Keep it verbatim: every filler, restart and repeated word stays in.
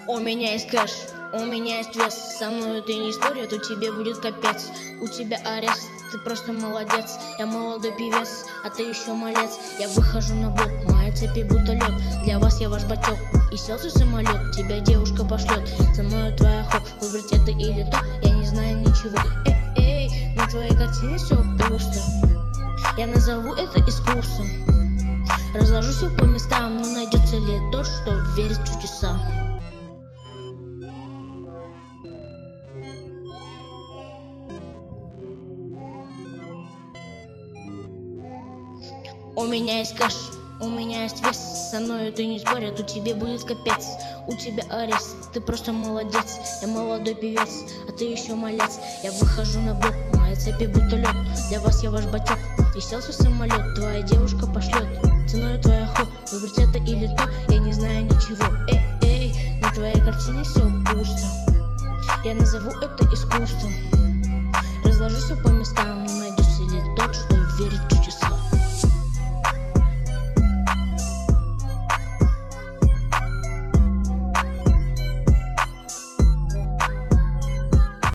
У меня есть кэш, у меня есть вес. Со мной ты не спорь, а то тебе будет капец. У тебя арест, ты просто молодец. Я молодой певец, а ты еще малец. Я выхожу на блок, мои цепи будто лед. Для вас я ваш батек, и селся самолет. Тебя девушка пошлет, за мною твоя хоп. Выбрать это или то, я не знаю ничего. Эй, эй, на твоей картине все пусто. Я назову это искусством. Разложу все по местам, но найдется ли тот, что верит в чудеса. У меня есть кэш, у меня есть вес. Со мной ты не спорь, а то тебе будет капец. У тебя арест, ты просто молодец. Я молодой певец, а ты еще малец. Я выхожу на блок, мои цепи будто лед. Для вас я ваш батек, и селся самолет. Твоя девушка пошлет, ценой твоя хоп. Выбрать это или то, я не знаю ничего. Эй, эй, на твоей картине все пусто. Я назову это искусством. Разложу все по местам.